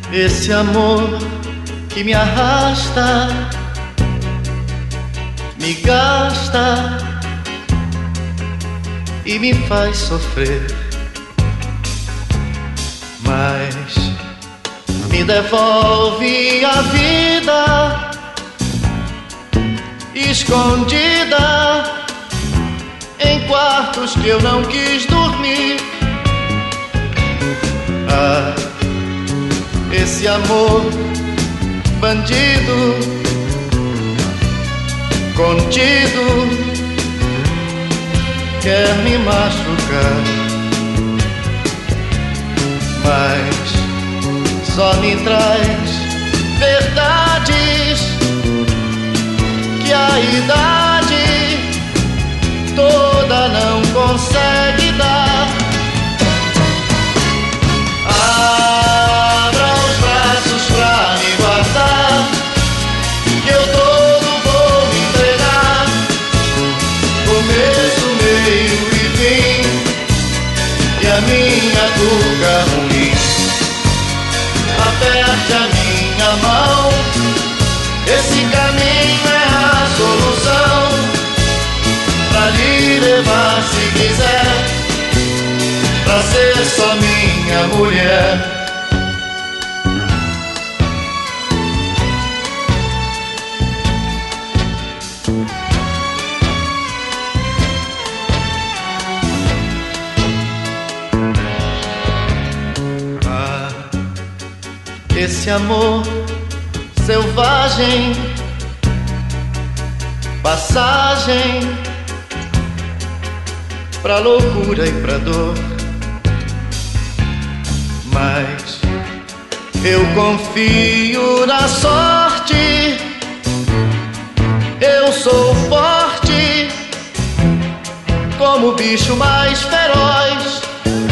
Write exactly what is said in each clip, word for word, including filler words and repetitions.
Esse amor que me arrasta, me gasta e me faz sofrer, mas me devolve a vida escondida em quartos que eu não quis dormir. Ah, esse amor bandido, contido, quer me machucar, mas só me traz verdades que a idade toda não consegue dar. Abra os braços pra me guardar, que eu todo vou me entregar, começo, meio e fim, e a minha cuca ruim. Aperte a minha mão, esse caminho é a solução, pra lhe levar se quiser, pra ser só minha mulher. Ah, esse amor selvagem, passagem pra loucura e pra dor, mas eu confio na sorte, eu sou forte como o bicho mais feroz.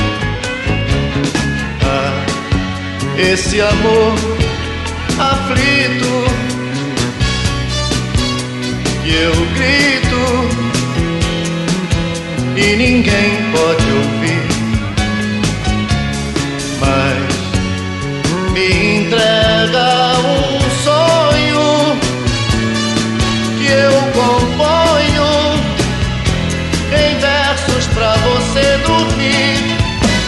Ah, esse amor aflito que eu grito e ninguém pode ouvir, mas me entrega um sonho que eu componho em versos pra você dormir.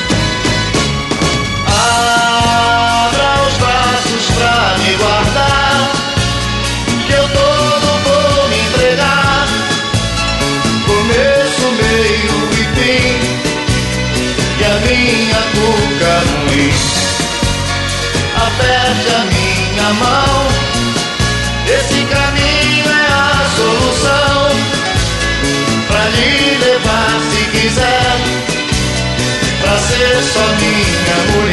Abra os braços pra me guardar, que eu todo vou me entregar, começo, meio e fim, e a minha cuca ruim. Aperte a minha mão, esse caminho é a solução, pra lhe levar se quiser, pra ser só minha mulher.